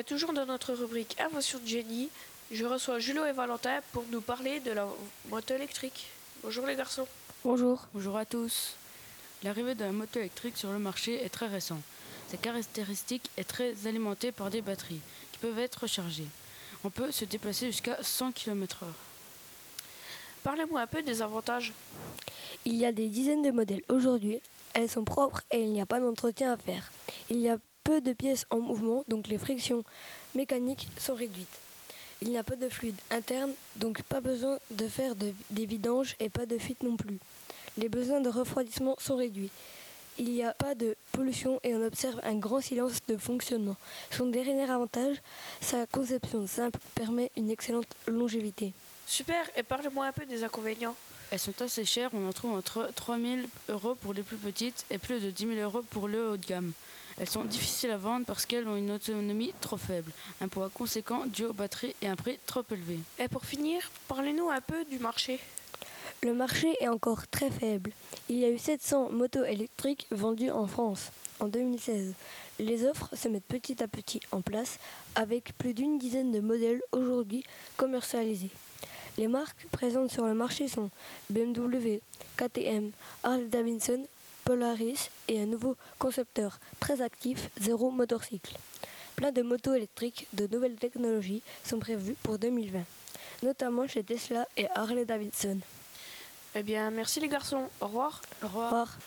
toujours dans notre rubrique Invention de génie. Je reçois Julio et Valentin pour nous parler de la moto électrique. Bonjour les garçons. Bonjour. Bonjour à tous. L'arrivée de la moto électrique sur le marché est très récente. Sa caractéristique est très alimentée par des batteries qui peuvent être rechargées. On peut se déplacer jusqu'à 100 km/h. Parlez-moi un peu des avantages. Il y a des dizaines de modèles aujourd'hui. Elles sont propres et il n'y a pas d'entretien à faire. Il y a peu de pièces en mouvement, donc les frictions mécaniques sont réduites. Il n'y a pas de fluide interne, donc pas besoin de faire des vidanges et pas de fuite non plus. Les besoins de refroidissement sont réduits. Il n'y a pas de pollution et on observe un grand silence de fonctionnement. Son dernier avantage, sa conception simple permet une excellente longévité. Super, et parlez-moi un peu des inconvénients. Elles sont assez chères, on en trouve entre 3 000 € pour les plus petites et plus de 10 000 € pour le haut de gamme. Elles sont difficiles à vendre parce qu'elles ont une autonomie trop faible, un poids conséquent dû aux batteries et un prix trop élevé. Et pour finir, parlez-nous un peu du marché. Le marché est encore très faible. Il y a eu 700 motos électriques vendues en France en 2016. Les offres se mettent petit à petit en place avec plus d'une dizaine de modèles aujourd'hui commercialisés. Les marques présentes sur le marché sont BMW, KTM, Harley-Davidson, Polaris et un nouveau concepteur très actif, Zero Motorcycle. Plein de motos électriques de nouvelles technologies sont prévues pour 2020, notamment chez Tesla et Harley-Davidson. Eh bien, merci les garçons. Au revoir. Au revoir. Au revoir.